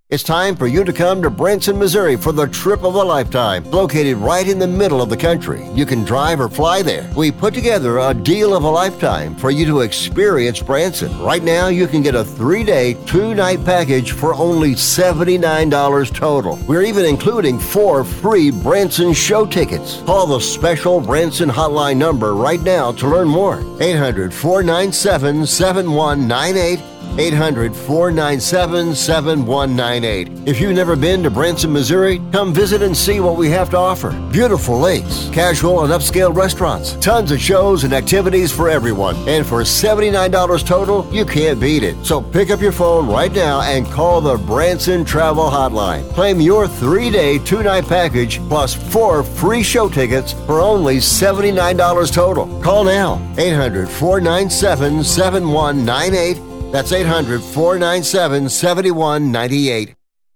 It's time for you to come to Branson, Missouri for the trip of a lifetime. Located right in the middle of the country, you can drive or fly there. We put together a deal of a lifetime for you to experience Branson. Right now, you can get a 3-day, 2-night package for only $79 total. We're even including 4 free Branson show tickets. Call the special Branson hotline number right now to learn more. 800-497-7198. 800-497-7198. If you've never been to Branson, Missouri, come visit and see what we have to offer. Beautiful lakes, casual and upscale restaurants, tons of shows and activities for everyone. And for $79 total, you can't beat it. So pick up your phone right now and call the Branson Travel Hotline. Claim your 3-day, 2-night package plus 4 free show tickets for only $79 total. Call now. 800-497-7198. That's 800-497-7198.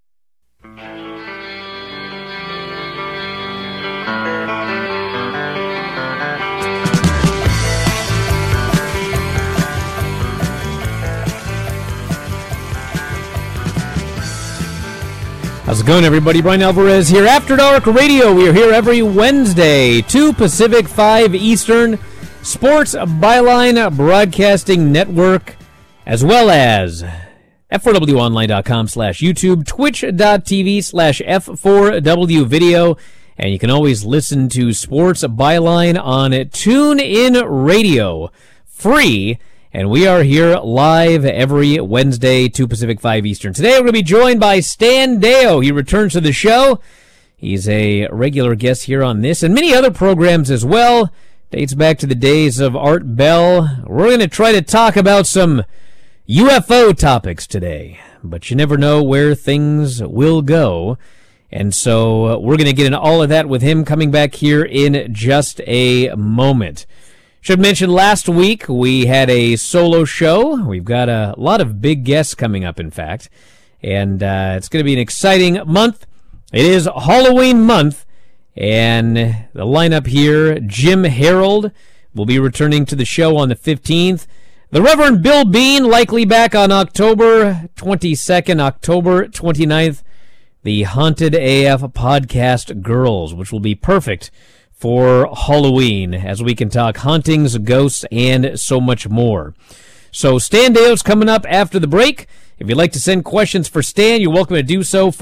How's it going, everybody? Brian Alvarez here. After Dark Radio. We are here every Wednesday, 2 Pacific, 5 Eastern. Sports Byline Broadcasting Network, as well as F4WOnline.com/YouTube, Twitch.tv/F4W Video, and you can always listen to Sports Byline on TuneIn Radio, free, and we are here live every Wednesday, 2 Pacific, 5 Eastern. Today we're going to be joined by Stan Deyo. He returns to the show. He's a regular guest here on this and many other programs as well. Dates back to the days of Art Bell. We're going to try to talk about some UFO topics today, but you never know where things will go. And so we're going to get into all of that with him coming back here in just a moment. Should mention last week we had a solo show. We've got a lot of big guests coming up, in fact, and it's going to be an exciting month. It is Halloween month, and the lineup here, Jim Harold will be returning to the show on the 15th. The Reverend Bill Bean, likely back on October 22nd, October 29th. The Haunted AF Podcast Girls, which will be perfect for Halloween, as we can talk hauntings, ghosts, and so much more. So Stan Deyo's coming up after the break. If you'd like to send questions for Stan, you're welcome to do so.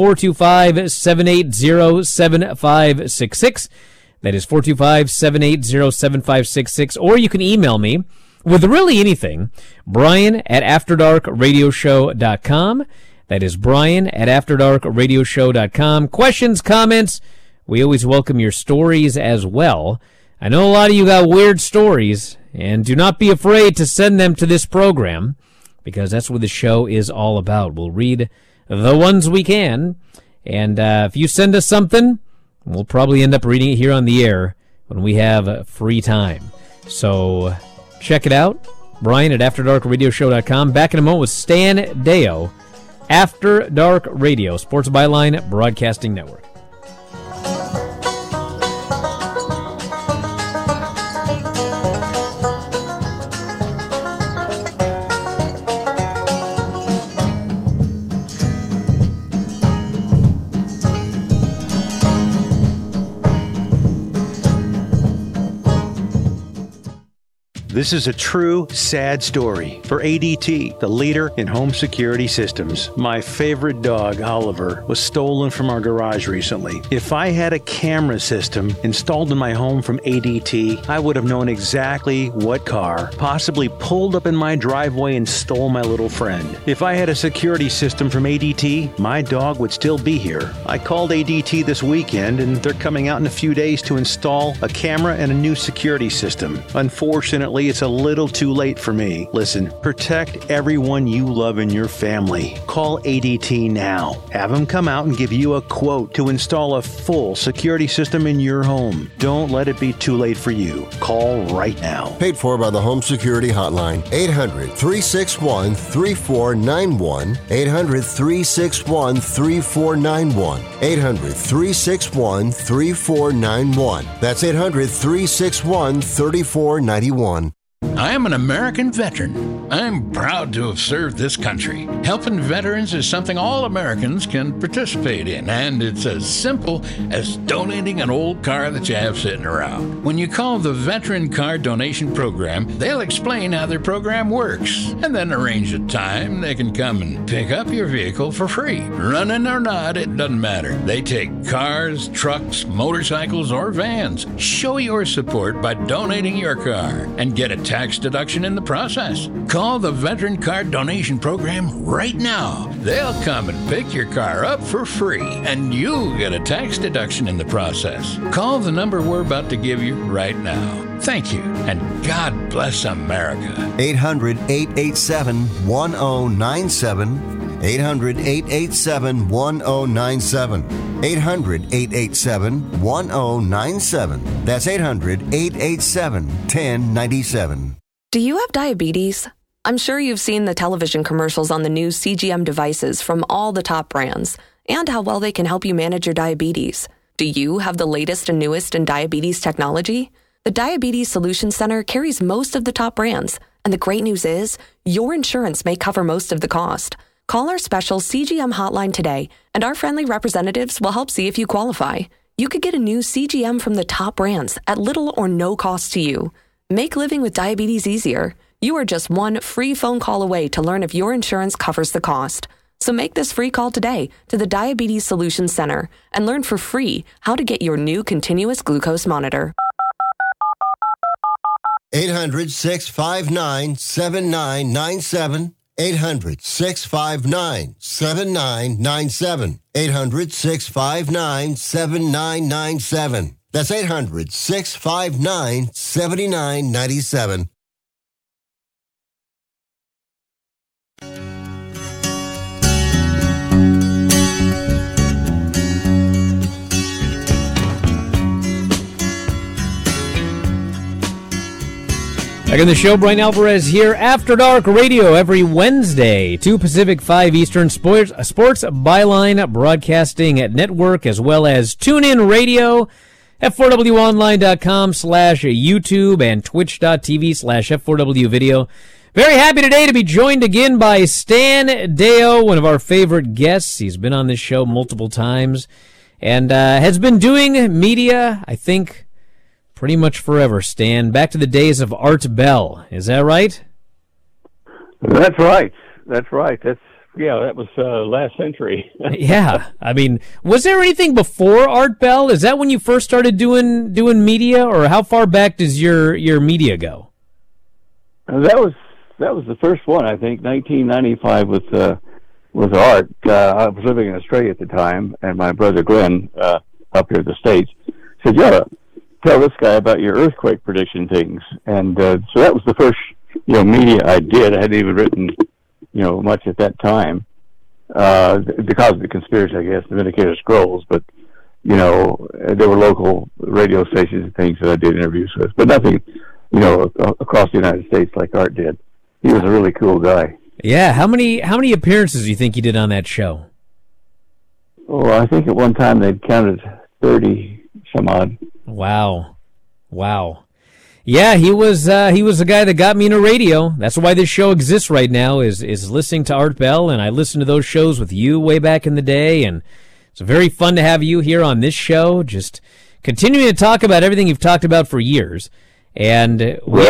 425-780-7566. That is 425-780-7566. Or you can email me with really anything. Brian at AfterDarkRadioshow.com. That is Brian at AfterDarkRadioshow.com. Questions, comments. We always welcome your stories as well. I know a lot of you got weird stories, and do not be afraid to send them to this program, because that's what the show is all about. We'll read the ones we can, and if you send us something, we'll probably end up reading it here on the air when we have free time. So check it out. Brian at AfterDarkRadioshow.com. Back in a moment with Stan Deyo. After Dark Radio, Sports Byline Broadcasting Network. This is a true, sad story for ADT, the leader in home security systems. My favorite dog, Oliver, was stolen from our garage recently. If I had a camera system installed in my home from ADT, I would have known exactly what car possibly pulled up in my driveway and stole my little friend. If I had a security system from ADT, my dog would still be here. I called ADT this weekend, and they're coming out in a few days to install a camera and a new security system. Unfortunately, it's a little too late for me. Listen, protect everyone you love in your family. Call ADT now. Have them come out and give you a quote to install a full security system in your home. Don't let it be too late for you. Call right now. Paid for by the Home Security Hotline. 800-361-3491. 800-361-3491. 800-361-3491. That's 800-361-3491. I am an American veteran. I'm proud to have served this country. Helping veterans is something all Americans can participate in, and it's as simple as donating an old car that you have sitting around. When you call the Veteran Car Donation Program, they'll explain how their program works, and then arrange a time they can come and pick up your vehicle for free. Running or not, it doesn't matter. They take cars, trucks, motorcycles, or vans. Show your support by donating your car and get a tax deduction in the process. Call the Veteran Car Donation Program right now. They'll come and pick your car up for free, and you'll get a tax deduction in the process. Call the number we're about to give you right now. Thank you, and God bless America. 800-887-1097. 800-887-1097. 800-887-1097. That's 800-887-1097. Do you have diabetes? I'm sure you've seen the television commercials on the new CGM devices from all the top brands and how well they can help you manage your diabetes. Do you have the latest and newest in diabetes technology? The Diabetes Solutions Center carries most of the top brands, and the great news is your insurance may cover most of the cost. Call our special CGM hotline today, and our friendly representatives will help see if you qualify. You could get a new CGM from the top brands at little or no cost to you. Make living with diabetes easier. You are just one free phone call away to learn if your insurance covers the cost. So make this free call today to the Diabetes Solutions Center and learn for free how to get your new continuous glucose monitor. 800-659-7997. 800-659-7997. 800-659-7997. That's 800-659-7997. Back in the show, Brian Alvarez here, After Dark Radio, every Wednesday, 2 Pacific, 5 Eastern, Sports Byline Broadcasting Network, as well as TuneIn Radio, F4WOnline.com/YouTube, and Twitch.tv/F4W Video. Very happy today to be joined again by Stan Deyo, one of our favorite guests. He's been on this show multiple times and has been doing media, I think, pretty much forever, Stan. Back to the days of Art Bell. Is that right? That's right. That was last century. Yeah. I mean, was there anything before Art Bell? Is that when you first started doing media, or how far back does your media go? That was the first one, I think, 1995 with Art. I was living in Australia at the time, and my brother Glenn, up here in the States, said, "Yeah, tell this guy about your earthquake prediction things." And so that was the first, media I did. I hadn't even written, much at that time, because of the conspiracy, I guess, the Vindicator Scrolls. But, there were local radio stations and things that I did interviews with, but nothing, across the United States like Art did. He was a really cool guy. Yeah. How many appearances do you think you did on that show? Oh, I think at one time they'd counted 30 some odd. Wow. Yeah, he was the guy that got me into radio. That's why this show exists right now, is listening to Art Bell, and I listened to those shows with you way back in the day, and it's very fun to have you here on this show, just continuing to talk about everything you've talked about for years. And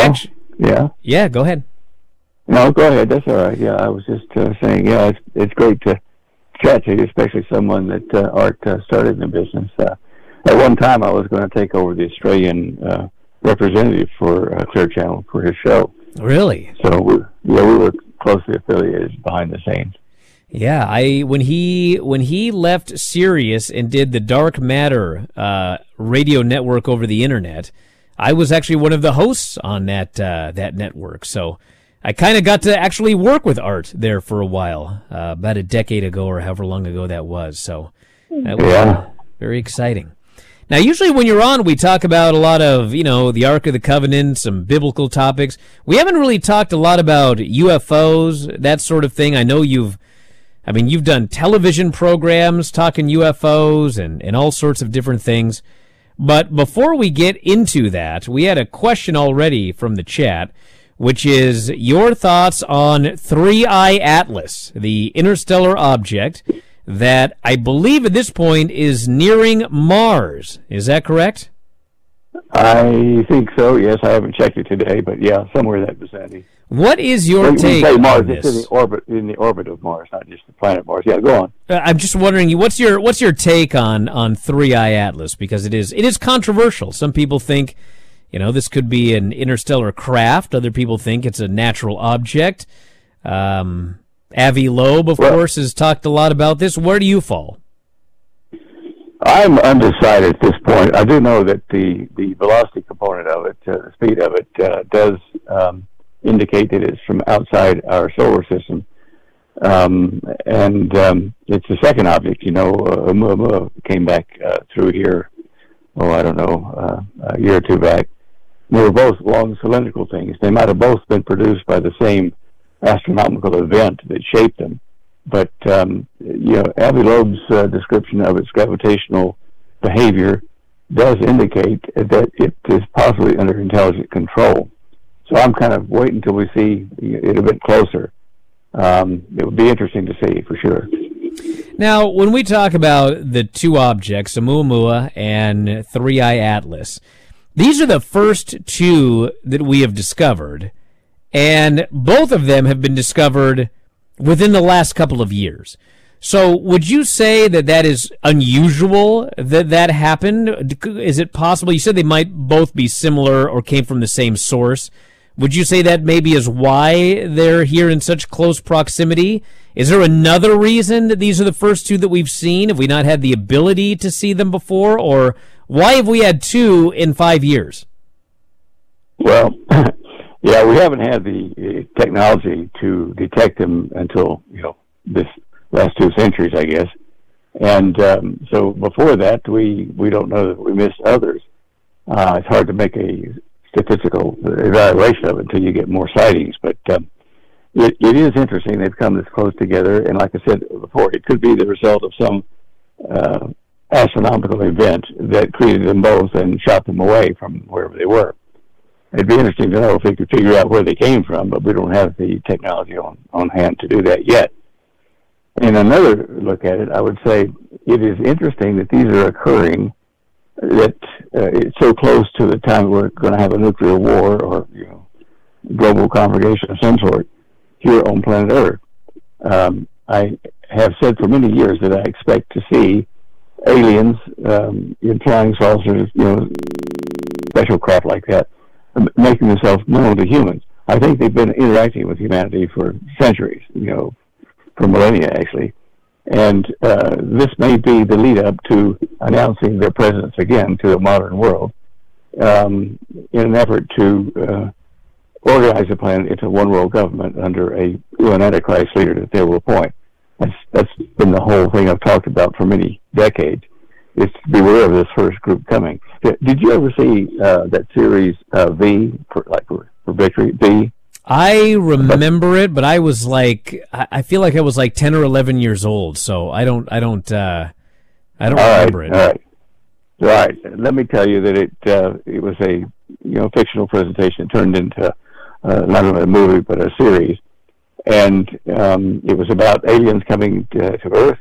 yeah, go ahead. No, go ahead. That's all right. Yeah, I was just saying, it's great to chat to you, especially someone that Art started in the business. At one time, I was going to take over the Australian representative for Clear Channel for his show. Really? So we were closely affiliated behind the scenes. Yeah, when he left Sirius and did the Dark Matter radio network over the internet, I was actually one of the hosts on that network. So I kind of got to actually work with Art there for a while, about a decade ago or however long ago that was. So that was very exciting. Now, usually when you're on, we talk about a lot of, the Ark of the Covenant, some biblical topics. We haven't really talked a lot about UFOs, that sort of thing. I know you've done television programs talking UFOs and all sorts of different things. But before we get into that, we had a question already from the chat. which is your thoughts on 3I Atlas, the interstellar object that I believe at this point is nearing Mars. Is that correct? I think so, yes. I haven't checked it today, but yeah, somewhere in that vicinity. What is your When take you say Mars, on this? it's in the orbit of Mars, not just the planet Mars. Yeah, go on. I'm just wondering, what's your take on 3I Atlas? Because it is controversial. Some people think, this could be an interstellar craft. Other people think it's a natural object. Avi Loeb, of course, has talked a lot about this. Where do you fall? I'm undecided at this point. I do know that the velocity component of it, the speed of it, does indicate that it's from outside our solar system. It's the second object, Oumuamua came back through here, I don't know, a year or two back. They were both long cylindrical things. They might have both been produced by the same astronomical event that shaped them. But, Avi Loeb's description of its gravitational behavior does indicate that it is possibly under intelligent control. So I'm kind of waiting until we see it a bit closer. It would be interesting to see, for sure. Now, when we talk about the two objects, Oumuamua and 3I Atlas, these are the first two that we have discovered, and both of them have been discovered within the last couple of years. So would you say that is unusual that happened? Is it possible? You said they might both be similar or came from the same source. Would you say that maybe is why they're here in such close proximity? Is there another reason that these are the first two that we've seen? Have we not had the ability to see them before? Or why have we had two in 5 years? Well, yeah, we haven't had the technology to detect them until, this last 2 centuries, I guess. And so before that, we don't know that we missed others. It's hard to make a statistical evaluation of it until you get more sightings. But it is interesting they've come this close together. And like I said before, it could be the result of some astronomical event that created them both and shot them away from wherever they were. It'd be interesting to know if we could figure out where they came from, but we don't have the technology on hand to do that yet. In another look at it, I would say it is interesting that these are occurring, that it's so close to the time we're going to have a nuclear war or global conflagration of some sort here on planet Earth. I have said for many years that I expect to see aliens in flying saucers, special craft like that, making themselves known to humans. I think they've been interacting with humanity for centuries, for millennia actually. And this may be the lead up to announcing their presence again to the modern world in an effort to organize the planet into one world government under an Antichrist leader that they will appoint. That's been the whole thing I've talked about for many decades, is to beware of this first group coming. Did you ever see that series V, for Victory, V? I remember it, but I was I feel like I was 10 or 11 years old, so I don't remember it. All right. Let me tell you that it was a fictional presentation. It turned into not only a movie but a series, and it was about aliens coming to Earth,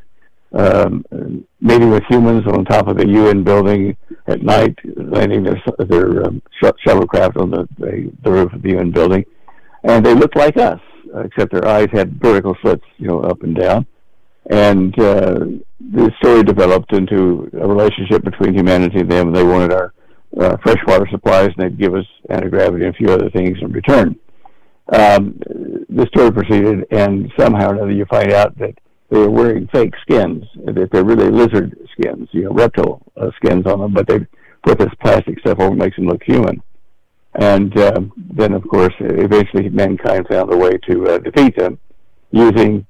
meeting with humans on top of the UN building at night, landing their shuttlecraft on the roof of the UN building. And they looked like us, except their eyes had vertical slits, up and down. And the story developed into a relationship between humanity and them. They wanted our freshwater supplies, and they'd give us anti-gravity and a few other things in return. The story proceeded, and somehow or another you find out that they were wearing fake skins, that they're really lizard skins, reptile skins on them, but they put this plastic stuff over, makes them look human. And then, of course, eventually mankind found a way to defeat them using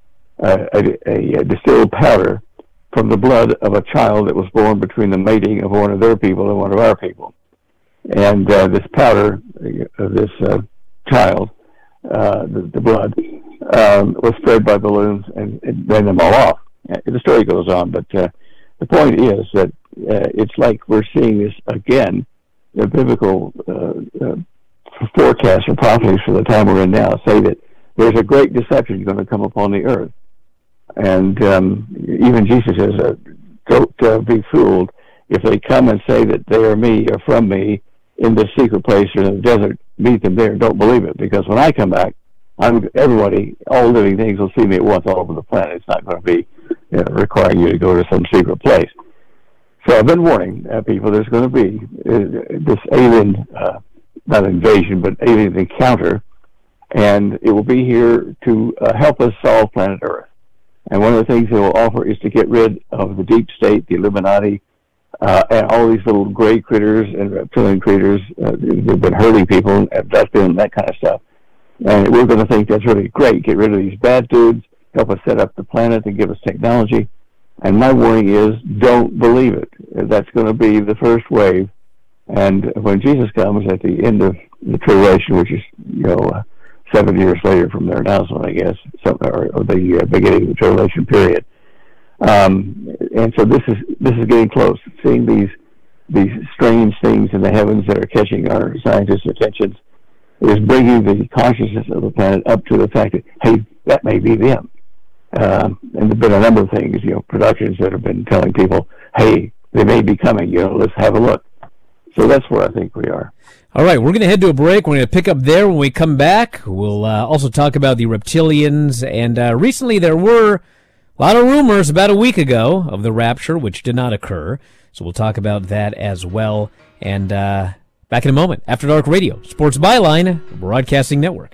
a distilled powder from the blood of a child that was born between the mating of one of their people and one of our people. And this powder of this child, the blood, was spread by balloons and ran them all off. The story goes on, but the point is that it's like we're seeing this again, the biblical forecasts or prophecies for the time we're in now say that there's a great deception going to come upon the earth. And even Jesus says, don't be fooled. If they come and say that they are me or from me in this secret place or in the desert, meet them there. Don't believe it, because when I come back, everybody, all living things will see me at once all over the planet. It's not going to be requiring you to go to some secret place. So I've been warning people there's going to be this alien, not invasion, but alien encounter, and it will be here to help us solve planet Earth. And one of the things they will offer is to get rid of the deep state, the Illuminati, and all these little gray critters and reptilian critters who've been hurting people and abducting and that kind of stuff. And we're going to think that's really great. Get rid of these bad dudes, help us set up the planet and give us technology. And my warning is, don't believe it. That's going to be the first wave. And when Jesus comes at the end of the tribulation, which is, 7 years later from their announcement, I guess, or the beginning of the tribulation period. And so this is getting close. Seeing these strange things in the heavens that are catching our scientists' attentions is bringing the consciousness of the planet up to the fact that, hey, that may be them. And there've been a number of things, productions that have been telling people, hey, they may be coming, let's have a look. So that's where I think we are. All right, we're going to head to a break. We're going to pick up there when we come back. We'll also talk about the reptilians. And recently there were a lot of rumors about a week ago of the rapture, which did not occur. So we'll talk about that as well. And back in a moment. After Dark Radio, Sports Byline, Broadcasting Network.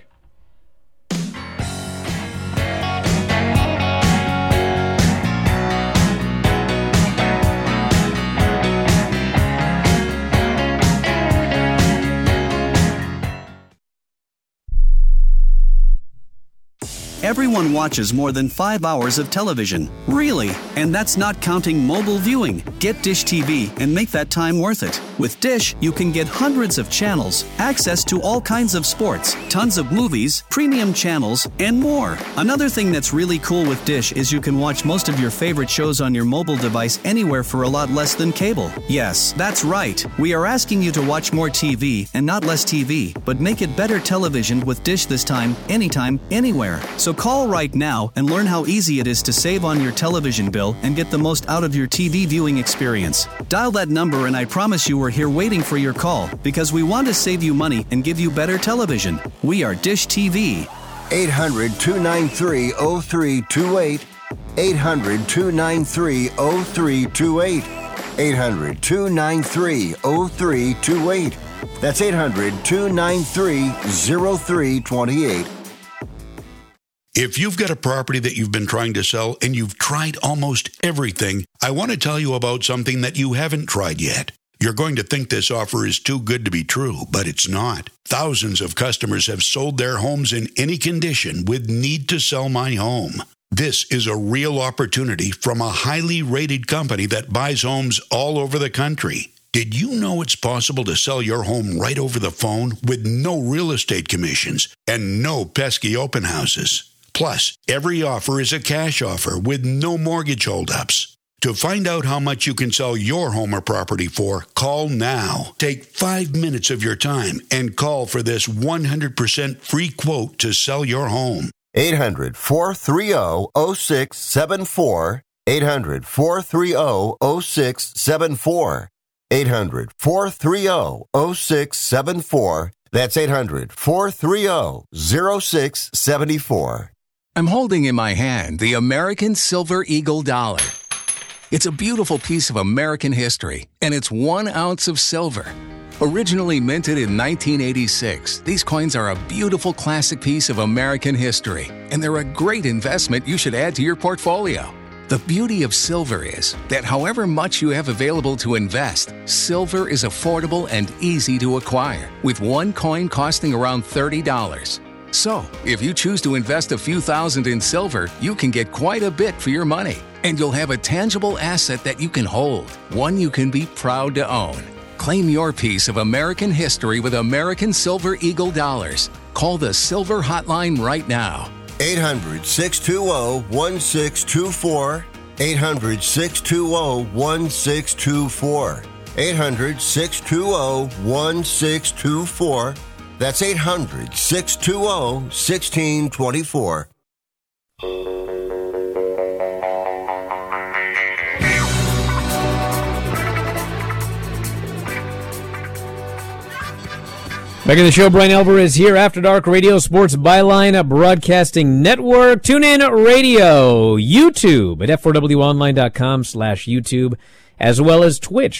Everyone watches more than 5 hours of television. Really? And that's not counting mobile viewing. Get Dish TV and make that time worth it. With Dish, you can get hundreds of channels, access to all kinds of sports, tons of movies, premium channels, and more. Another thing that's really cool with Dish is you can watch most of your favorite shows on your mobile device anywhere for a lot less than cable. Yes, that's right. We are asking you to watch more TV and not less TV, but make it better television with Dish this time, anytime, anywhere. So call right now and learn how easy it is to save on your television bill and get the most out of your TV viewing experience. Dial that number and I promise you we're here waiting for your call because we want to save you money and give you better television. We are Dish TV. 800-293-0328. 800-293-0328. 800-293-0328. That's 800-293-0328. If you've got a property that you've been trying to sell and you've tried almost everything, I want to tell you about something that you haven't tried yet. You're going to think this offer is too good to be true, but it's not. Thousands of customers have sold their homes in any condition with Need to Sell My Home. This is a real opportunity from a highly rated company that buys homes all over the country. Did you know it's possible to sell your home right over the phone with no real estate commissions and no pesky open houses? Plus, every offer is a cash offer with no mortgage holdups. To find out how much you can sell your home or property for, call now. Take 5 minutes of your time and call for this 100% free quote to sell your home. 800-430-0674. 800-430-0674. 800-430-0674. That's 800-430-0674. I'm holding in my hand the American Silver Eagle dollar. It's a beautiful piece of American history, and it's 1 ounce of silver. Originally minted in 1986, these coins are a beautiful classic piece of American history, and they're a great investment you should add to your portfolio. The beauty of silver is that however much you have available to invest, silver is affordable and easy to acquire, with one coin costing around $30. So, if you choose to invest a few thousand in silver, you can get quite a bit for your money, and you'll have a tangible asset that you can hold, one you can be proud to own. Claim your piece of American history with American Silver Eagle dollars. Call the Silver Hotline right now. 800-620-1624. 800-620-1624. 800-620-1624. That's 800-620-1624. Back in the show, Brian Alvarez here, After Dark Radio, Sports Byline Broadcasting Network, TuneIn Radio, YouTube at f4wonline.com/YouTube, as well as Twitch,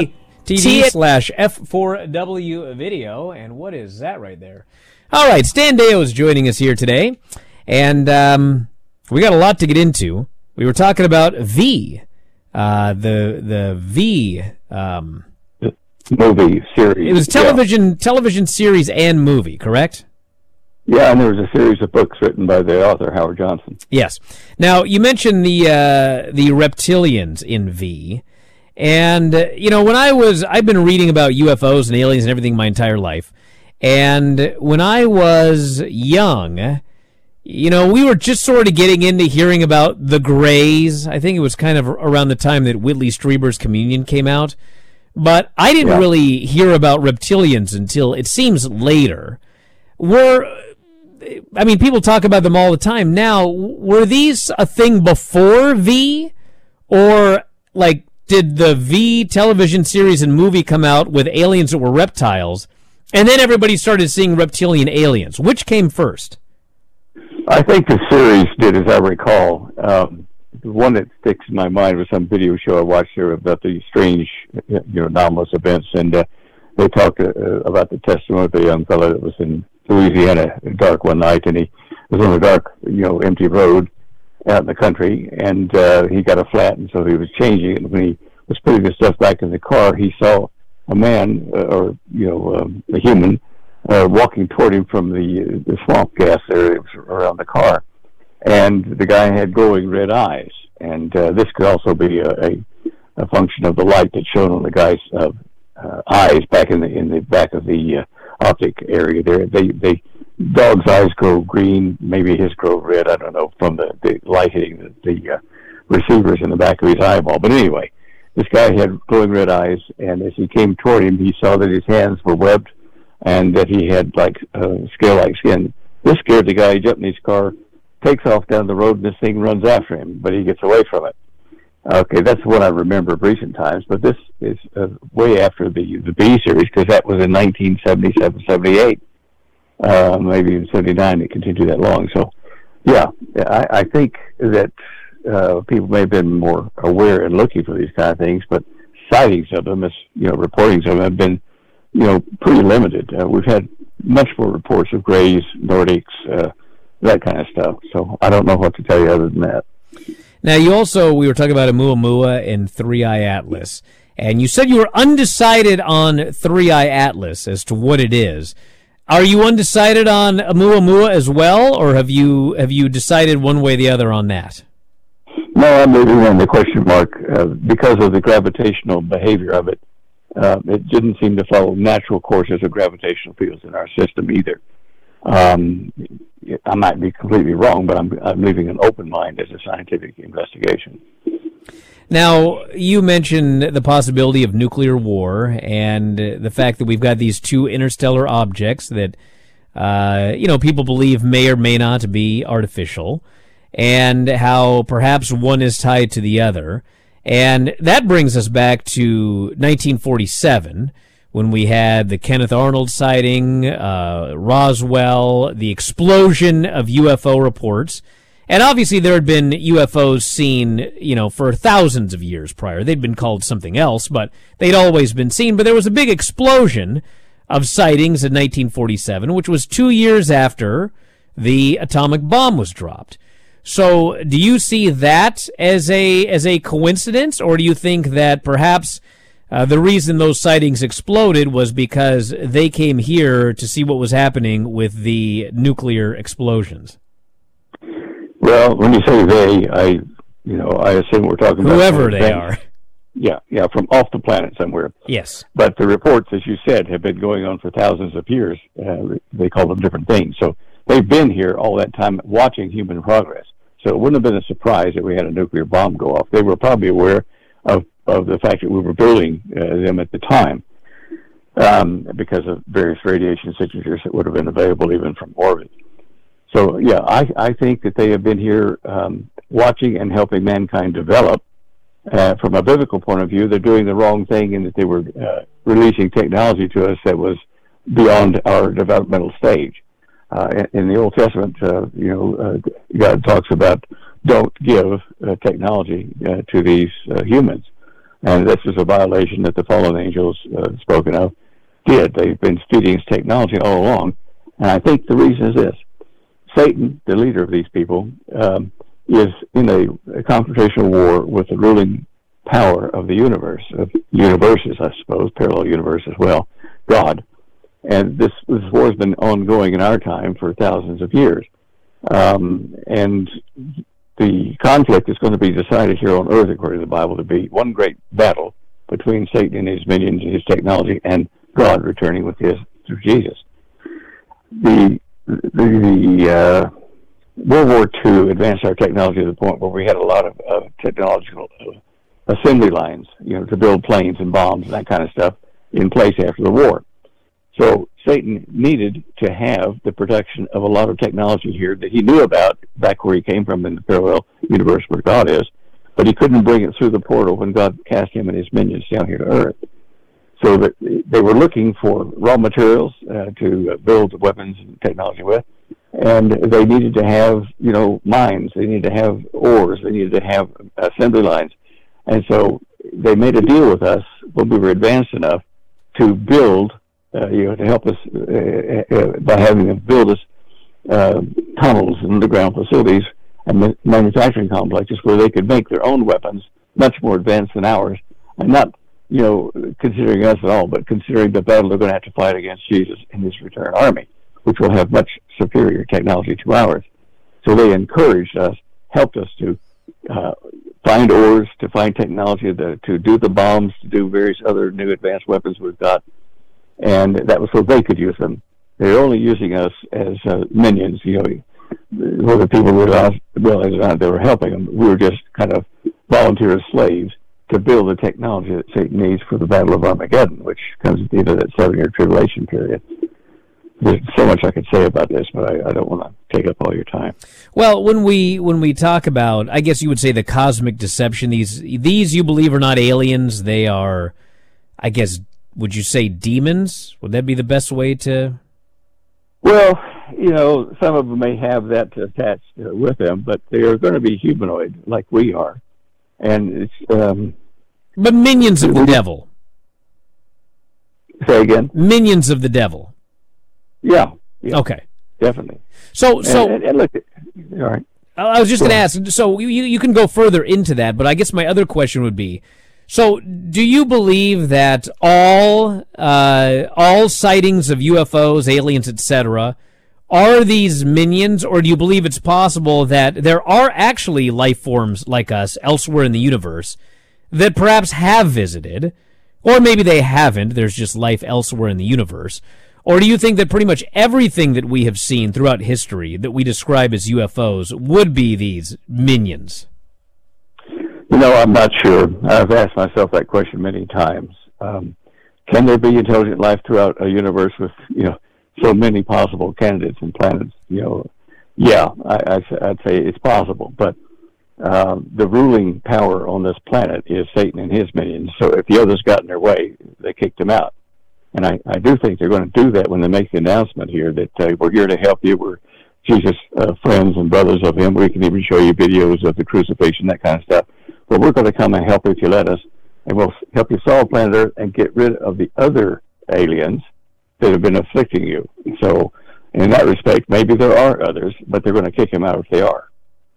twitch.tv/F4W Video. And what is that right there? All right, Stan Deyo is joining us here today, and we got a lot to get into. We were talking about V, the V, movie series. It was television series and movie, correct? Yeah, and there was a series of books written by the author Howard Johnson. Yes. Now you mentioned the reptilians in V, and when I've been reading about UFOs and aliens and everything my entire life, and when I was young, we were just sort of getting into hearing about the Greys. I think it was kind of around the time that Whitley Strieber's Communion came out. But I didn't really hear about reptilians until, it seems, later. People talk about them all the time now. Were these a thing before V? Or, did the V television series and movie come out with aliens that were reptiles, and then everybody started seeing reptilian aliens? Which came first? I think the series did, as I recall. The one that sticks in my mind was some video show I watched here about the strange, anomalous events, and they talked about the testimony of a young fellow that was in Louisiana dark one night, and he was on a dark, empty road out in the country, and he got a flat, and so he was changing it. And when he was putting the stuff back in the car, he saw a man, a human, walking toward him from the swamp gas area around the car. And the guy had glowing red eyes, and this could also be a function of the light that shone on the guy's eyes back in the back of the optic area there. Dog's eyes grow green, maybe his grow red, I don't know, from the light hitting the receivers in the back of his eyeball. But anyway, this guy had glowing red eyes, and as he came toward him, he saw that his hands were webbed and that he had scale-like skin. This scared the guy. He jumped in his car, takes off down the road, and this thing runs after him, but he gets away from it. Okay, that's what I remember of recent times, but this is way after the B series, because that was in 1977, 78, maybe even 79. It continued that long. So, yeah, I think that people may have been more aware and looking for these kind of things, but sightings of them, reportings of them have been, pretty limited. We've had much more reports of Greys, Nordics, that kind of stuff. So I don't know what to tell you other than that. Now, we were talking about Oumuamua and Three Eye Atlas, and you said you were undecided on Three Eye Atlas as to what it is. Are you undecided on Oumuamua as well, or have you decided one way or the other on that? No, I'm leaving on the question mark because of the gravitational behavior of it. It didn't seem to follow natural courses of gravitational fields in our system either. I might be completely wrong, but I'm leaving an open mind as a scientific investigation. Now, you mentioned the possibility of nuclear war and the fact that we've got these two interstellar objects that, people believe may or may not be artificial, and how perhaps one is tied to the other. And that brings us back to 1947, when we had the Kenneth Arnold sighting, Roswell, the explosion of UFO reports. And obviously there had been UFOs seen, for thousands of years prior. They'd been called something else, but they'd always been seen. But there was a big explosion of sightings in 1947, which was 2 years after the atomic bomb was dropped. So do you see that as a coincidence, or do you think that perhaps the reason those sightings exploded was because they came here to see what was happening with the nuclear explosions? Well, when you say they, I assume we're talking about whoever they are. Yeah, from off the planet somewhere. Yes. But the reports, as you said, have been going on for thousands of years. They call them different things. So they've been here all that time watching human progress. So it wouldn't have been a surprise that we had a nuclear bomb go off. They were probably aware of the fact that we were building them at the time. because of various radiation signatures that would have been available even from orbit. So, yeah, I think that they have been here watching and helping mankind develop. From a biblical point of view, they're doing the wrong thing in that they were releasing technology to us that was beyond our developmental stage. In the Old Testament, God talks about don't give technology to these humans. And this is a violation that the fallen angels spoken of did. They've been feeding us technology all along. And I think the reason is this. Satan, the leader of these people, is in a confrontational war with the ruling power of the universe, of universes, I suppose, parallel universe as well, God. And this war has been ongoing in our time for thousands of years. And the conflict is going to be decided here on earth, according to the Bible, to be one great battle between Satan and his minions and his technology and God returning with his through Jesus. The World War II advanced our technology to the point where we had a lot of technological assembly lines, to build planes and bombs and that kind of stuff in place after the war. So Satan needed to have the production of a lot of technology here that he knew about back where he came from in the parallel universe where God is, but he couldn't bring it through the portal when God cast him and his minions down here to earth. So that they were looking for raw materials to build weapons and technology with, and they needed to have, mines, they needed to have ores, they needed to have assembly lines. And so they made a deal with us when we were advanced enough to build, to help us by having them build us tunnels and underground facilities and manufacturing complexes where they could make their own weapons much more advanced than ours, and not, considering us at all, but considering the battle they're going to have to fight against Jesus and his return army, which will have much superior technology to ours. So they encouraged us, helped us to find ores, to find technology, to do the bombs, to do various other new advanced weapons we've got, and that was so they could use them. They're only using us as minions, whether people realize or not, they were helping them. We were just kind of volunteer slaves to build the technology that Satan needs for the Battle of Armageddon, which comes at the end of that 7-year tribulation period. There's so much I could say about this, but I don't want to take up all your time. Well, when we talk about, I guess you would say, the cosmic deception, these you believe are not aliens, they are, I guess, would you say demons? Would that be the best way to? Well, some of them may have that attached with them, but they are going to be humanoid like we are. And it's but minions of the devil. Say again? Minions of the devil. Yeah. Okay. Definitely. So and look, all right. I was just going to ask, so you can go further into that, but I guess my other question would be, so do you believe that all sightings of UFOs, aliens, etc., are these minions, or do you believe it's possible that there are actually life forms like us elsewhere in the universe that perhaps have visited, or maybe they haven't, there's just life elsewhere in the universe? Or do you think that pretty much everything that we have seen throughout history that we describe as UFOs would be these minions? I'm not sure. I've asked myself that question many times. Can there be intelligent life throughout a universe with, so many possible candidates and planets? Yeah, I'd say it's possible. But the ruling power on this planet is Satan and his minions. So if the others got in their way, they kicked him out. And I do think they're going to do that when they make the announcement here that we're here to help you. We're Jesus' friends and brothers of him. We can even show you videos of the crucifixion, that kind of stuff. But we're going to come and help if you let us, and we'll help you solve planet Earth and get rid of the other aliens that have been afflicting you. So in that respect, maybe there are others, but they're going to kick him out if they are.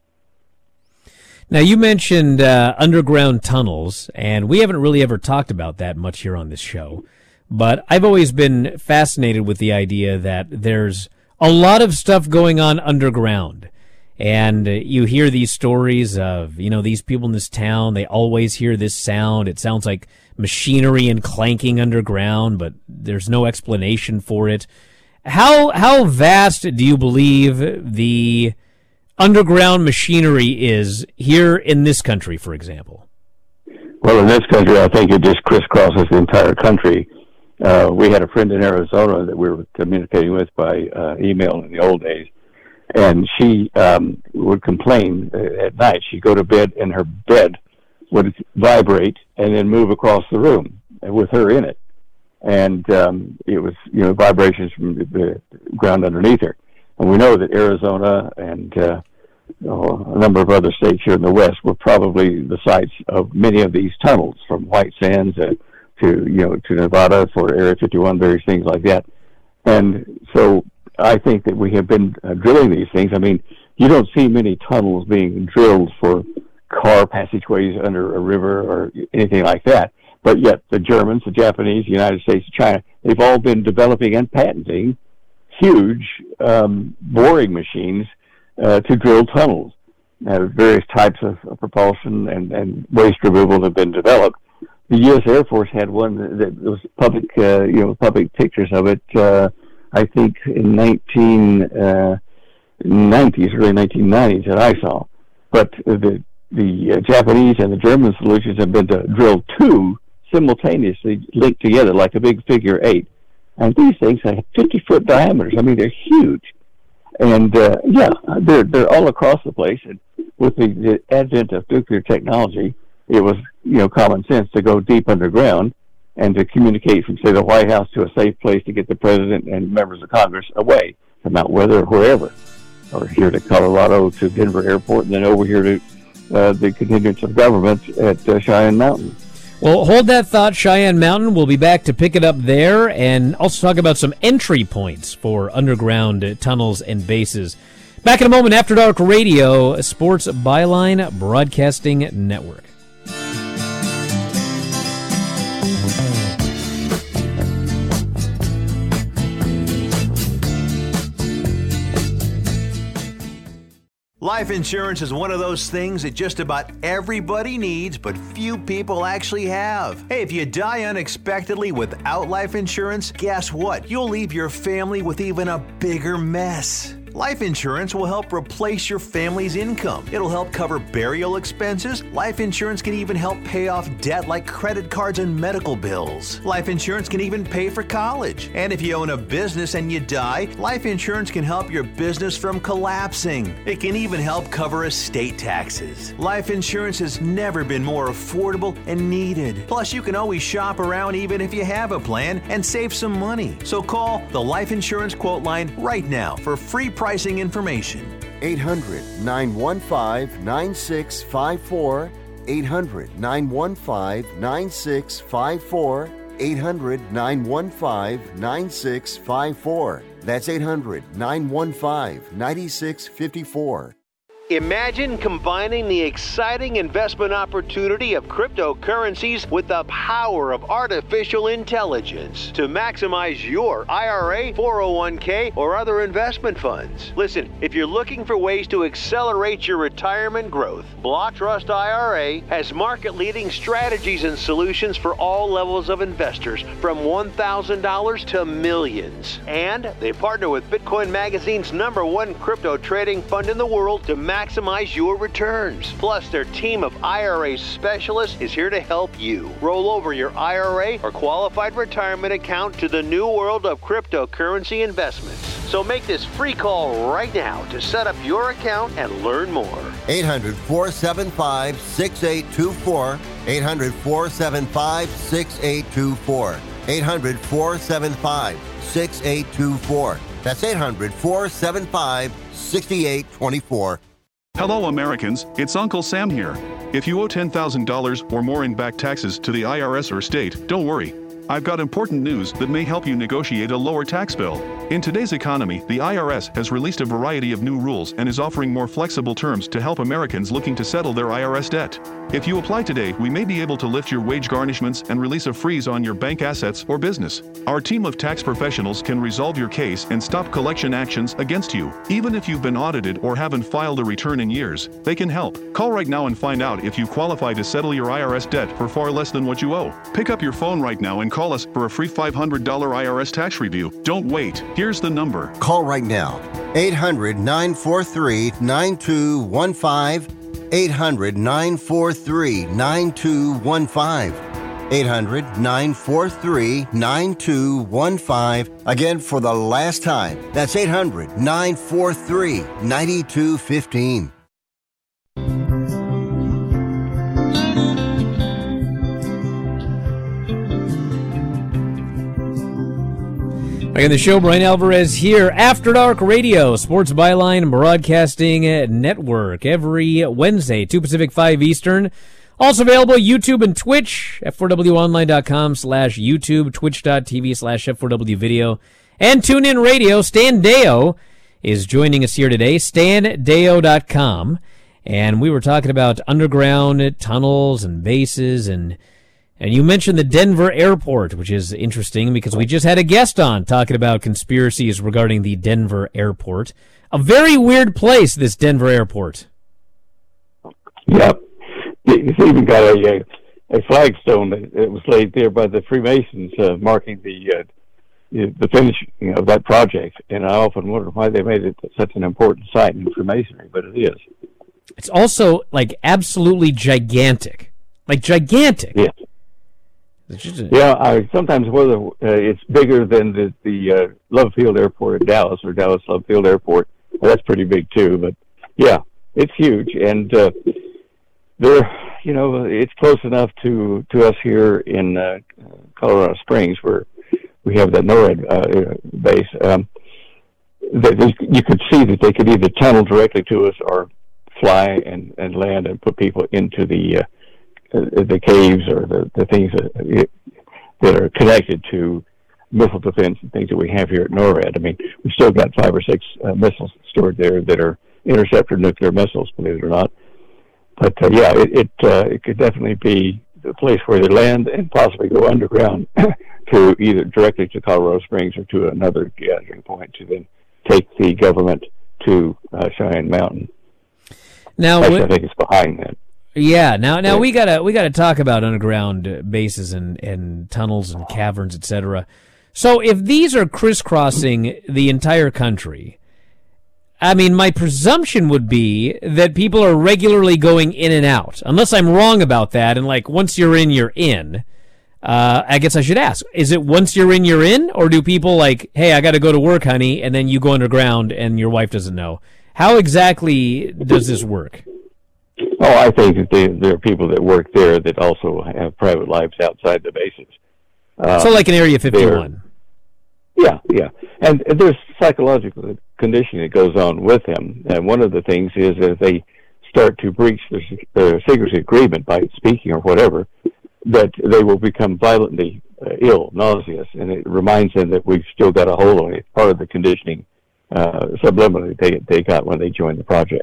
Now, you mentioned underground tunnels, and we haven't really ever talked about that much here on this show. But I've always been fascinated with the idea that there's a lot of stuff going on underground. And you hear these stories of, these people in this town, they always hear this sound. It sounds like machinery and clanking underground, but there's no explanation for it. How vast do you believe the underground machinery is here in this country, for example? Well, in this country, I think it just crisscrosses the entire country. We had a friend in Arizona that we were communicating with by email in the old days, and she would complain at night. She'd go to bed, and her bed would vibrate and then move across the room with her in it. And it was, vibrations from the ground underneath her. And we know that Arizona and a number of other states here in the West were probably the sites of many of these tunnels, from White Sands to Nevada for Area 51, various things like that. And so I think that we have been drilling these things. I mean, you don't see many tunnels being drilled for car passageways under a river or anything like that. But yet the Germans, the Japanese, the United States, China, they've all been developing and patenting huge boring machines to drill tunnels. Various types of propulsion and waste removal have been developed. The U.S. Air Force had one that was public pictures of it, I think in 1990s, early 1990s that I saw. But the Japanese and the German solutions have been to drill two simultaneously linked together like a big figure 8. And these things have 50-foot diameters. I mean, they're huge. And, they're all across the place. And with the advent of nuclear technology, it was, common sense to go deep underground and to communicate from, say, the White House to a safe place to get the president and members of Congress away from Mount Weather or wherever, or here to Colorado to Denver Airport, and then over here to the continuance of government at Cheyenne Mountain. Well, hold that thought, Cheyenne Mountain. We'll be back to pick it up there and also talk about some entry points for underground tunnels and bases. Back in a moment, After Dark Radio, Sports Byline Broadcasting Network. Life insurance is one of those things that just about everybody needs, but few people actually have. Hey, if you die unexpectedly without life insurance, guess what? You'll leave your family with even a bigger mess. Life insurance will help replace your family's income. It'll help cover burial expenses. Life insurance can even help pay off debt like credit cards and medical bills. Life insurance can even pay for college. And if you own a business and you die, life insurance can help your business from collapsing. It can even help cover estate taxes. Life insurance has never been more affordable and needed. Plus, you can always shop around even if you have a plan and save some money. So call the Life Insurance Quote Line right now for free pricing information. 800-915-9654. 800-915-9654. 800-915-9654. That's 800-915-9654. Imagine combining the exciting investment opportunity of cryptocurrencies with the power of artificial intelligence to maximize your IRA, 401k, or other investment funds. Listen, if you're looking for ways to accelerate your retirement growth, Block Trust IRA has market-leading strategies and solutions for all levels of investors, from $1,000 to millions. And they partner with Bitcoin Magazine's #1 crypto trading fund in the world to maximize your returns. Plus, their team of IRA specialists is here to help you roll over your IRA or qualified retirement account to the new world of cryptocurrency investments. So make this free call right now to set up your account and learn more. 800-475-6824. 800-475-6824. 800-475-6824. That's 800-475-6824. Hello, Americans. It's Uncle Sam here. If you owe $10,000 or more in back taxes to the IRS or state, don't worry. I've got important news that may help you negotiate a lower tax bill. In today's economy, the IRS has released a variety of new rules and is offering more flexible terms to help Americans looking to settle their IRS debt. If you apply today, we may be able to lift your wage garnishments and release a freeze on your bank assets or business. Our team of tax professionals can resolve your case and stop collection actions against you. Even if you've been audited or haven't filed a return in years, they can help. Call right now and find out if you qualify to settle your IRS debt for far less than what you owe. Pick up your phone right now and call us for a free $500 IRS tax review. Don't wait. Here's the number. Call right now. 800-943-9215. 800-943-9215. 800-943-9215. Again, for the last time, that's 800-943-9215. Back in the show, Brian Alvarez here, After Dark Radio, Sports Byline Broadcasting Network, every Wednesday, 2 Pacific, 5 Eastern. Also available YouTube and Twitch, f4wonline.com/YouTube, twitch.tv/f4w video, and TuneIn Radio. Stan Deyo is joining us here today, standeyo.com. And we were talking about underground tunnels and bases, and you mentioned the Denver airport, which is interesting because we just had a guest on talking about conspiracies regarding the Denver airport. A very weird place, this Denver airport. Yep. It's even got a flagstone that was laid there by the Freemasons, marking the finishing of that project. And I often wonder why they made it such an important site in Freemasonry, but it is. It's also, like, absolutely gigantic. Like, gigantic. Yeah. Yeah, sometimes whether it's bigger than the Love Field Airport at Dallas, or Dallas Love Field Airport. Well, that's pretty big too, but yeah, it's huge, and it's close enough to us here in Colorado Springs, where we have that NORAD base. That you could see that they could either tunnel directly to us or fly and land and put people into the caves or the things that are connected to missile defense and things that we have here at NORAD. I mean, we've still got 5 or 6 missiles stored there that are interceptor nuclear missiles, believe it or not. But it could definitely be the place where they land and possibly go underground to either directly to Colorado Springs or to another gathering point to then take the government to Cheyenne Mountain. Now, actually, I think it's behind that. Yeah. Now we gotta talk about underground bases and tunnels and caverns, etc. So if these are crisscrossing the entire country, I mean, my presumption would be that people are regularly going in and out, unless I'm wrong about that. And like, once you're in, you're in. I guess I should ask: is it once you're in, or do people like, hey, I got to go to work, honey, and then you go underground and your wife doesn't know? How exactly does this work? Oh, I think that there are people that work there that also have private lives outside the bases. So like in Area 51. Yeah. And there's psychological conditioning that goes on with them. And one of the things is that if they start to breach their secrecy agreement by speaking or whatever, that they will become violently ill, nauseous, and it reminds them that we've still got a hold on it. Part of the conditioning subliminally they got when they joined the project.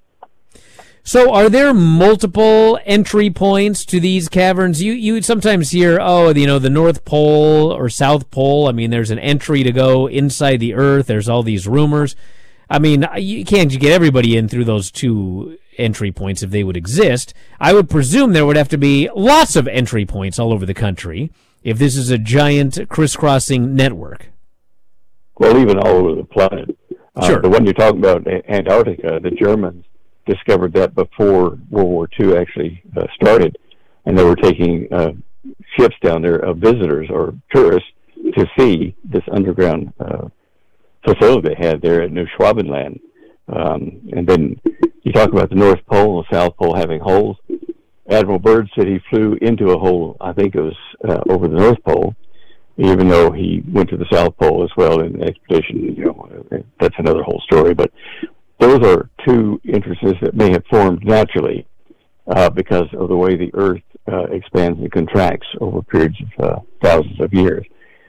So are there multiple entry points to these caverns? You sometimes hear, the North Pole or South Pole. I mean, there's an entry to go inside the Earth. There's all these rumors. I mean, you can't get everybody in through those 2 entry points if they would exist. I would presume there would have to be lots of entry points all over the country if this is a giant crisscrossing network. Well, even all over the planet. Sure. The one you're talking about, Antarctica, the Germans discovered that before World War II actually started, and they were taking ships down there of visitors or tourists to see this underground facility they had there at New Schwabenland. And then you talk about the North Pole and the South Pole having holes. Admiral Byrd said he flew into a hole, I think it was over the North Pole, even though he went to the South Pole as well in an expedition. That's another whole story. But those are 2 entrances that may have formed naturally because of the way the Earth expands and contracts over periods of thousands of years.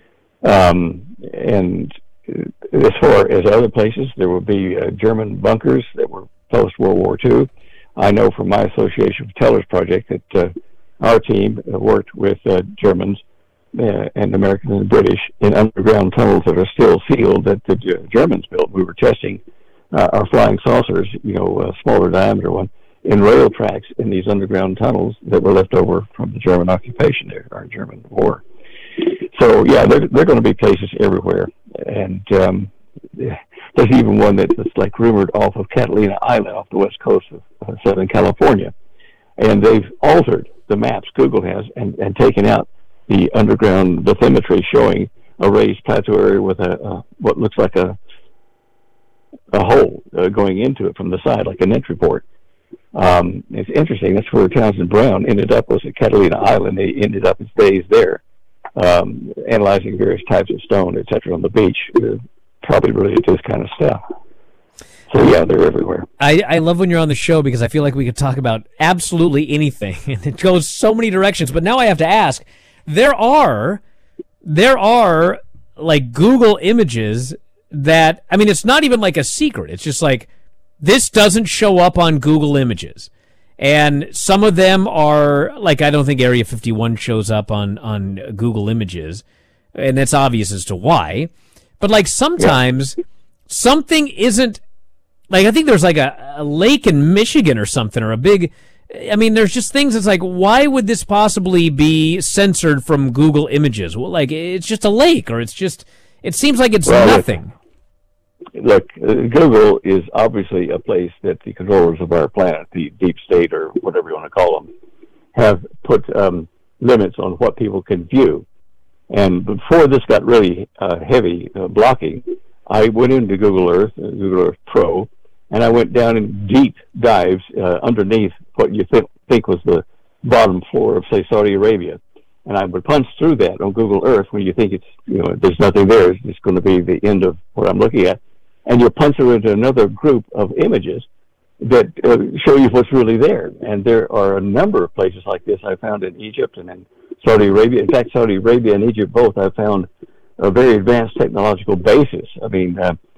And as far as other places, there will be German bunkers that were post-World War II. I know from my association with Teller's Project that our team worked with Germans and Americans and British in underground tunnels that are still sealed that the Germans built. We were testing our flying saucers, a smaller diameter one, in rail tracks in these underground tunnels that were left over from the German occupation there, or German war. So, yeah, they're going to be places everywhere. And there's even one that's like rumored off of Catalina Island off the west coast of Southern California. And they've altered the maps Google has and taken out the underground bathymetry showing a raised plateau area with a what looks like a hole going into it from the side, like an entry port. It's interesting. That's where Townsend Brown ended up, was at Catalina Island. They ended up his days there, analyzing various types of stone, etc., on the beach, probably related to this kind of stuff. So, yeah, they're everywhere. I love when you're on the show because I feel like we could talk about absolutely anything, and it goes so many directions. But now I have to ask, there are like Google images that, I mean, it's not even like a secret. It's just like, this doesn't show up on Google Images. And some of them are, like, I don't think Area 51 shows up on Google Images, and it's obvious as to why. But, like, sometimes something isn't, like, I think there's, like, a lake in Michigan or something, or a big, I mean, there's just things that's like, why would this possibly be censored from Google Images? Well, like, it's just a lake, or it's just, it seems like it's nothing. Look, Google is obviously a place that the controllers of our planet, the deep state or whatever you want to call them, have put limits on what people can view. And before this got really heavy blocking, I went into Google Earth Pro, and I went down in deep dives underneath what you think was the bottom floor of, say, Saudi Arabia. And I would punch through that on Google Earth when you think it's, there's nothing there. It's just going to be the end of what I'm looking at. And you'll punch through into another group of images that show you what's really there. And there are a number of places like this I found in Egypt and in Saudi Arabia. In fact, Saudi Arabia and Egypt both, I found a very advanced technological basis. I mean,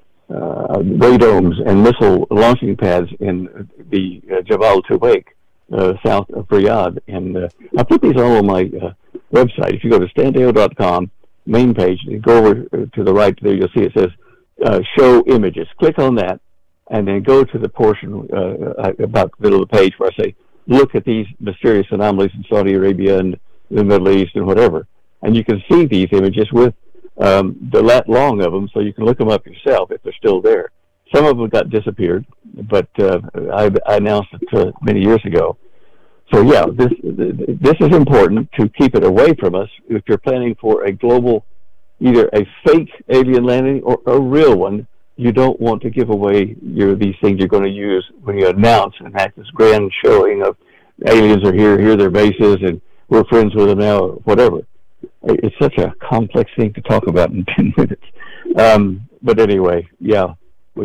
radomes and missile launching pads in the Jabal Tuwaik, south of Riyadh. And I put these all on my website. If you go to standale.com, main page, and go over to the right there, you'll see it says show images. Click on that, and then go to the portion about the middle of the page where I say, look at these mysterious anomalies in Saudi Arabia and the Middle East and whatever. And you can see these images with the lat long of them, so you can look them up yourself if they're still there. Some of them got disappeared, but I announced it many years ago. So yeah, this is important to keep it away from us if you're planning for a global, either a fake alien landing or a real one. You don't want to give away these things you're going to use when you announce and have this grand showing of aliens are here are their bases, and we're friends with them now, or whatever. It's such a complex thing to talk about in 10 minutes. But anyway, yeah,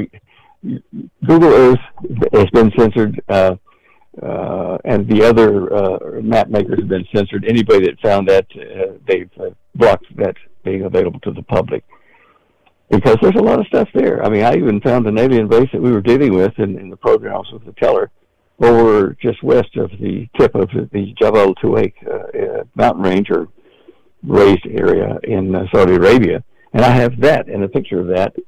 Google Earth has been censored, and the other map makers have been censored. Anybody that found that, they've blocked that being available to the public, because there's a lot of stuff there. I mean, I even found an alien base that we were dealing with in the programs with the teller over just west of the tip of the Jabal Tuwaik mountain range or raised area in Saudi Arabia. And I have that and a picture of that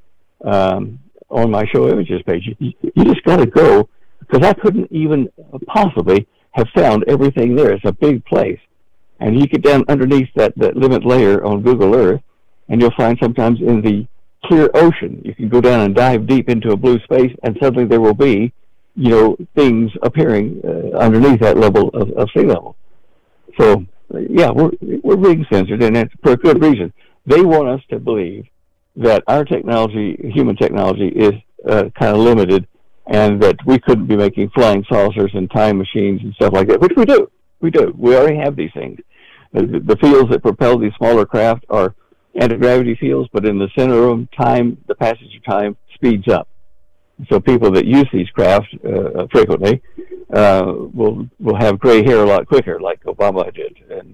on my show images page. You just got to go, because I couldn't even possibly have found everything there. It's a big place. And you get down underneath that limit layer on Google Earth, and you'll find sometimes in the clear ocean, you can go down and dive deep into a blue space, and suddenly there will be, things appearing underneath that level of sea level. So, yeah, we're being censored, and it's for a good reason. They want us to believe that our technology, human technology, is kind of limited, and that we couldn't be making flying saucers and time machines and stuff like that, which we do. We do. We already have these things. The fields that propel these smaller craft are anti-gravity fields, but in the center of them, the passage of time speeds up. So people that use these craft frequently will have gray hair a lot quicker, like Obama did. And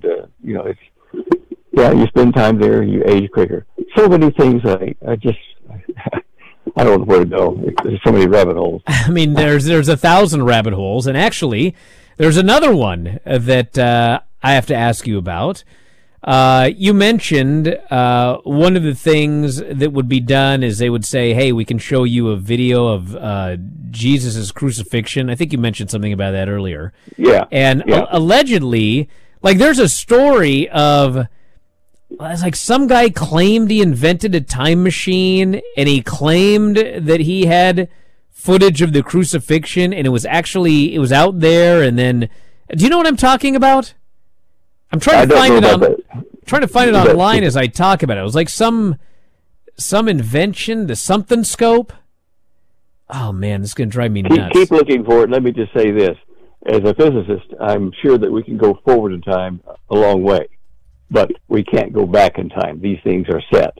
you spend time there, you age quicker. So many things. I don't know where to go. There's so many rabbit holes. I mean, there's 1,000 rabbit holes, and actually, there's another one that I have to ask you about. You mentioned one of the things that would be done is they would say, hey, we can show you a video of Jesus' crucifixion. I think you mentioned something about that earlier. Yeah. And allegedly, like, there's a story of, it's like some guy claimed he invented a time machine, and he claimed that he had footage of the crucifixion, and it was out there, and then Do you know what I'm talking about? I'm trying to find it online as I talk about it. It was like some invention, the something scope. Oh man, this is going to drive me nuts. Keep looking for it. Let me just say this: as a physicist, I'm sure that we can go forward in time a long way, but we can't go back in time. These things are set.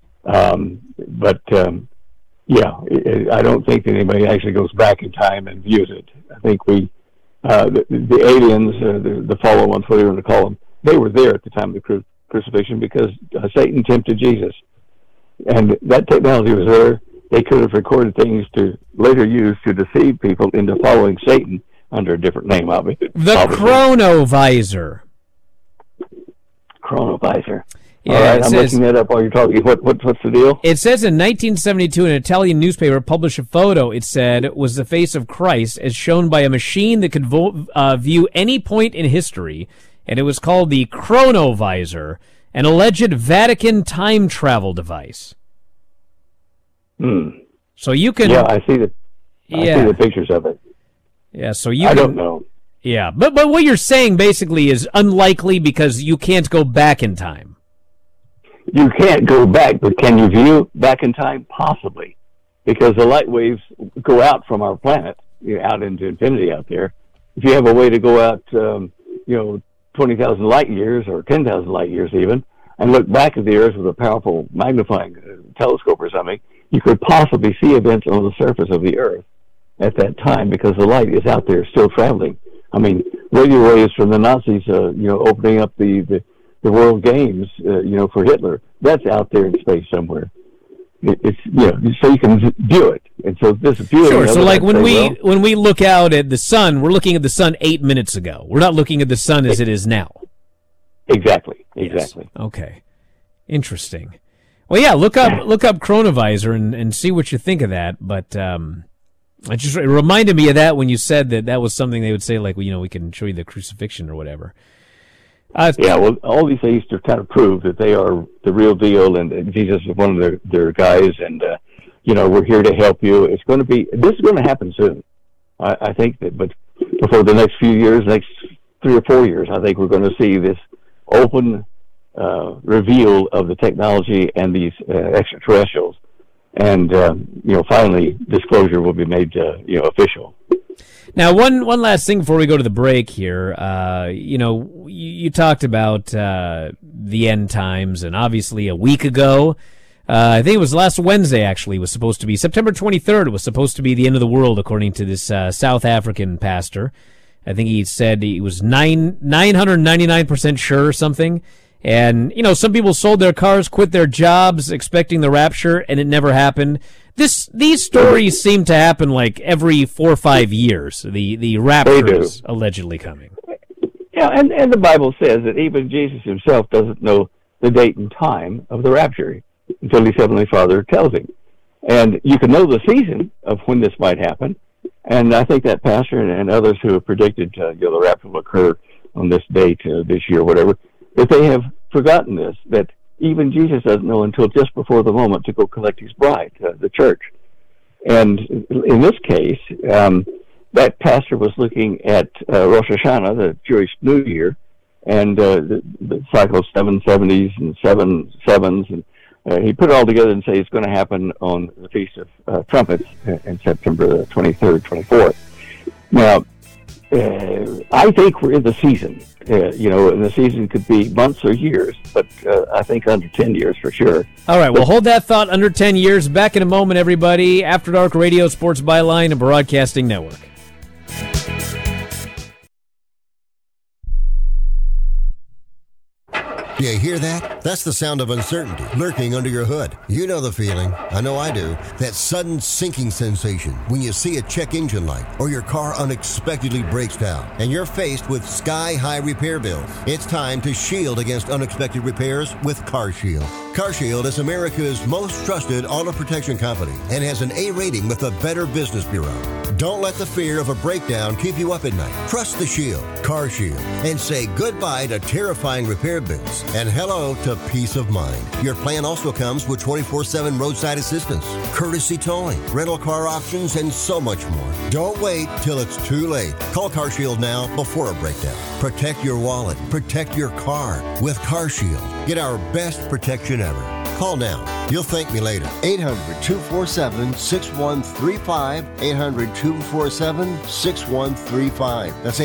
Yeah, I don't think that anybody actually goes back in time and views it. I think the aliens, the fallen ones, whatever you want to call them, they were there at the time of the crucifixion because Satan tempted Jesus. And that technology was there. They could have recorded things to later use to deceive people into following Satan under a different name, obviously. The Chronovisor. Chronovisor. Yeah, all right, I'm looking that up while you're talking. What's the deal? It says in 1972, an Italian newspaper published a photo, it said, was the face of Christ as shown by a machine that could view any point in history, and it was called the Chronovisor, an alleged Vatican time travel device. So you can... Yeah, I see the pictures of it. Yeah, so I don't know. Yeah, but what you're saying basically is unlikely because you can't go back in time. You can't go back, but can you view back in time? Possibly, because the light waves go out from our planet, out into infinity out there. If you have a way to go out, 20,000 light years or 10,000 light years even, and look back at the Earth with a powerful magnifying telescope or something, you could possibly see events on the surface of the Earth at that time because the light is out there still traveling. I mean, radio waves from the Nazis, opening up the World Games, for Hitler. That's out there in space somewhere. It's so you can view it, and so this viewing. Sure. So like when we look out at the sun, we're looking at the sun 8 minutes ago. We're not looking at the sun as it is now. Exactly. Yes. Okay. Interesting. Well, yeah. Look up Chronovisor and see what you think of that. But it reminded me of that when you said that was something they would say, like, we can show you the crucifixion or whatever. All these things to kind of prove that they are the real deal, and Jesus is one of their guys, and we're here to help you. This is going to happen soon. I think that, but before the next few years, next 3 or 4 years, I think we're going to see this open reveal of the technology and these extraterrestrials, and finally disclosure will be made official. Now, one last thing before we go to the break here. You talked about the end times, and obviously a week ago, I think it was last Wednesday, actually, was supposed to be September 23rd. It was supposed to be the end of the world, according to this South African pastor. I think he said he was 999% sure or something. And, some people sold their cars, quit their jobs, expecting the rapture, and it never happened. These stories seem to happen like every 4 or 5 years. The rapture is allegedly coming. Yeah, and the Bible says that even Jesus himself doesn't know the date and time of the rapture until his Heavenly Father tells him. And you can know the season of when this might happen. And I think that pastor and others who have predicted the rapture will occur on this date this year, whatever, that they have forgotten this, that even Jesus doesn't know until just before the moment to go collect his bride, the church. And in this case, that pastor was looking at Rosh Hashanah, the Jewish New Year, and the cycle of 7 70s and 7 sevens, and he put it all together and say it's going to happen on the Feast of Trumpets in September 23rd, 24th. Now, I think we're in the season. And the season could be months or years, but I think under 10 years for sure. All right, well, hold that thought, under 10 years. Back in a moment, everybody. After Dark Radio, Sports Byline, and Broadcasting Network. You hear that? That's the sound of uncertainty lurking under your hood. You know the feeling. I know I do. That sudden sinking sensation when you see a check engine light or your car unexpectedly breaks down and you're faced with sky-high repair bills. It's time to shield against unexpected repairs with CarShield. CarShield is America's most trusted auto protection company and has an A rating with the Better Business Bureau. Don't let the fear of a breakdown keep you up at night. Trust the Shield, CarShield, and say goodbye to terrifying repair bills and hello to peace of mind. Your plan also comes with 24/7 roadside assistance, courtesy towing, rental car options, and so much more. Don't wait till it's too late. Call CarShield now before a breakdown. Protect your wallet. Protect your car with CarShield. Get our best protection ever. Call now. You'll thank me later. 800-247-6135. 800-247-6135. That's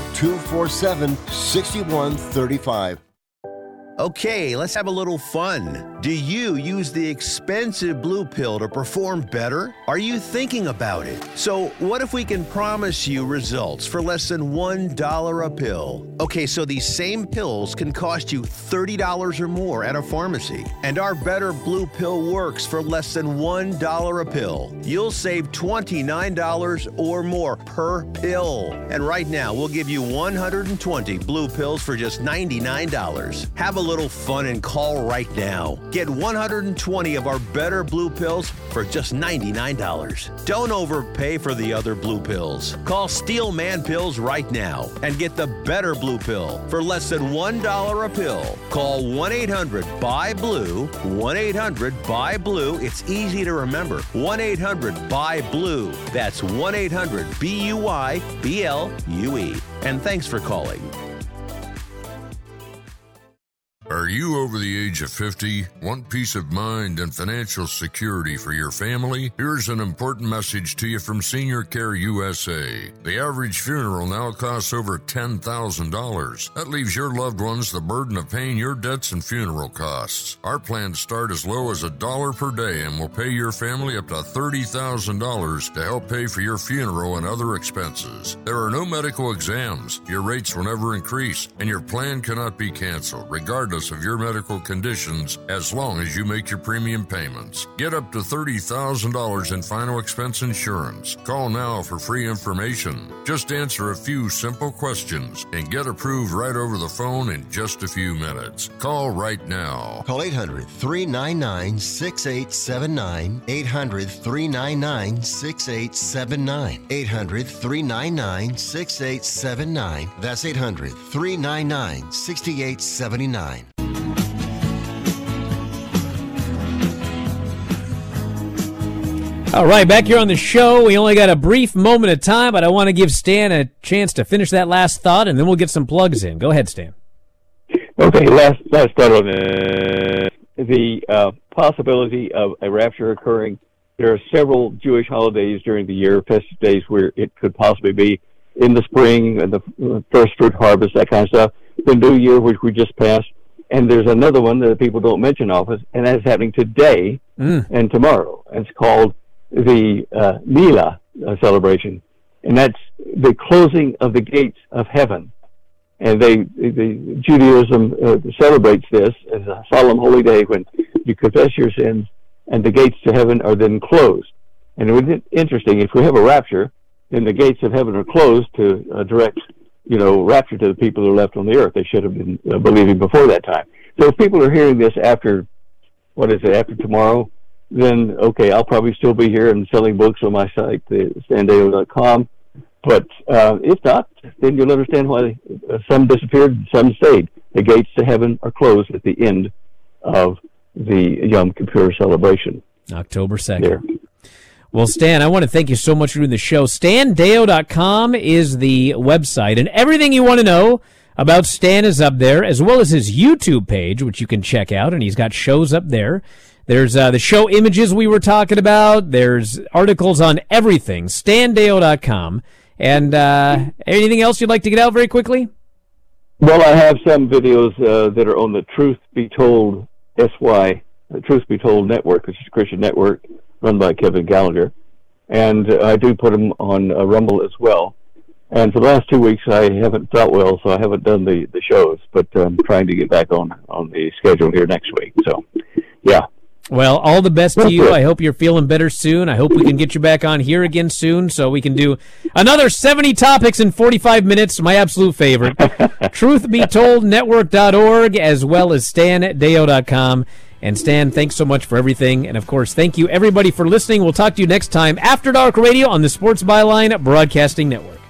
800-247-6135. Okay, let's have a little fun. Do you use the expensive blue pill to perform better? Are you thinking about it? So what if we can promise you results for less than $1 a pill? Okay, so these same pills can cost you $30 or more at a pharmacy. And our Better Blue Pill works for less than $1 a pill. You'll save $29 or more per pill. And right now, we'll give you 120 blue pills for just $99. Have a little fun and call right now. Get 120 of our Better Blue Pills for just $99. Don't overpay for the other blue pills. Call Steel Man Pills right now and get the Better Blue Pill for less than $1 a pill. Call 1-800-BUY-BLUE, 1-800-BUY-BLUE. It's easy to remember. 1-800-BUY-BLUE. That's 1-800-BUY-BLUE. And thanks for calling. Are you over the age of 50? Want peace of mind and financial security for your family? Here's an important message to you from Senior Care USA. The average funeral now costs over $10,000. That leaves your loved ones the burden of paying your debts and funeral costs. Our plans start as low as $1 per day and will pay your family up to $30,000 to help pay for your funeral and other expenses. There are no medical exams. Your rates will never increase, and your plan cannot be canceled, regardless of your medical conditions, as long as you make your premium payments. Get up to $30,000 in final expense insurance. Call now for free information. Just answer a few simple questions and get approved right over the phone in just a few minutes. Call right now. Call 800-399-6879. 800-399-6879. 800-399-6879. That's 800-399-6879. All right, back here on the show. We only got a brief moment of time, but I want to give Stan a chance to finish that last thought, and then we'll get some plugs in. Go ahead, Stan. Okay, last thought on the possibility of a rapture occurring. There are several Jewish holidays during the year, festive days, where it could possibly be in the spring, and the first fruit harvest, that kind of stuff. The New Year, which we just passed. And there's another one that people don't mention often, and that's happening today and tomorrow. It's called the Mila celebration, and that's the closing of the gates of heaven. And Judaism celebrates this as a solemn holy day when you confess your sins, and the gates to heaven are then closed. And it was interesting, if we have a rapture, then the gates of heaven are closed to direct, rapture to the people who are left on the earth. They should have been believing before that time. So if people are hearing this after tomorrow, then okay, I'll probably still be here and selling books on my site, standdeo.com. But if not, then you'll understand why some disappeared and some stayed. The gates to heaven are closed at the end of the Yom Kippur celebration. October 2nd. There. Well, Stan, I want to thank you so much for doing the show. StanDeo.com is the website, and everything you want to know about Stan is up there, as well as his YouTube page, which you can check out, and he's got shows up there. There's the show images we were talking about. There's articles on everything. StanDeo.com. And anything else you'd like to get out very quickly? Well, I have some videos that are on the Truth Be Told SY, the Truth Be Told Network, which is a Christian network run by Kevin Gallagher. And I do put them on Rumble as well. And for the last 2 weeks, I haven't felt well, so I haven't done the shows. But I'm trying to get back on the schedule here next week. So, yeah. Well, all the best to you. I hope you're feeling better soon. I hope we can get you back on here again soon so we can do another 70 topics in 45 minutes, my absolute favorite. TruthBeToldNetwork.org as well as StanDeo.com. And Stan, thanks so much for everything. And, of course, thank you, everybody, for listening. We'll talk to you next time, After Dark Radio on the Sports Byline Broadcasting Network.